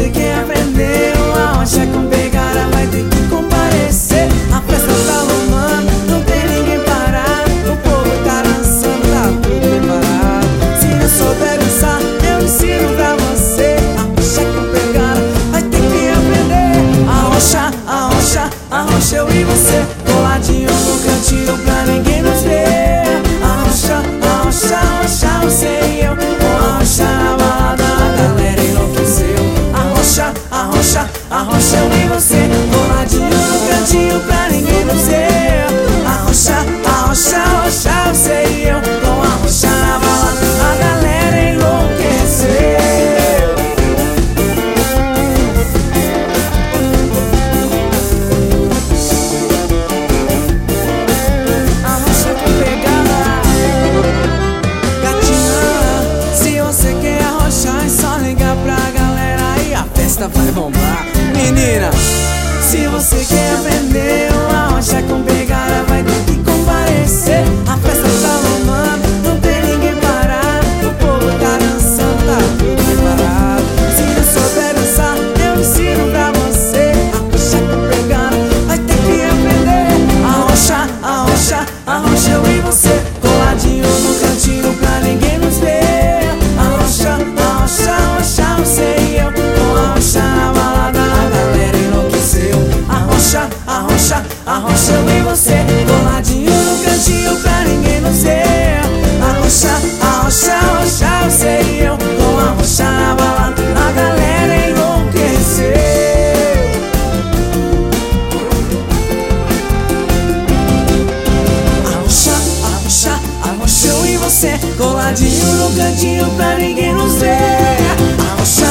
você quer aprender uma rocha com pegada, vai ter que comparecer. A festa tá rolando, não tem ninguém parado, o povo tá dançando, tá tudo preparado. Se eu souber dançar, eu ensino pra você. A rocha com pegada, vai ter que aprender. A rocha, a rocha, a rocha, eu e você, coladinho no cantinho pra ninguém nos ver. A rocha, a rocha, a rocha, você e eu, com a rocha na balada, a galera enlouqueceu. A rocha, a rocha, a rocha, eu e você, coladinho no cantinho pra ninguém nos ver. A rocha, a rocha, a rocha, você e eu, com a rocha na balada, a galera enlouqueceu. Vai bombar, menina. Se você quer aprender uma rocha com pegada, vai ter que comparecer. A festa tá rolando, não tem ninguém parado, o povo tá dançando, tá tudo preparado. Se eu souber dançar, eu ensino pra você. A rocha com pegada, vai ter que aprender. A rocha, a rocha, a rocha, eu e você, coladinho no cantinho pra ninguém nos ver. A rocha, a rocha, a rocha, você e eu, a rocha na balada, a galera enlouqueceu. A rocha, a rocha, a rocha, eu e você, coladinho no cantinho pra ninguém nos ver. A rocha, a rocha, a rocha, você e eu, com a rocha na balada, a galera enlouqueceu. A rocha, a rocha, a rocha, eu e você, coladinho no cantinho pra ninguém nos ver. A rocha,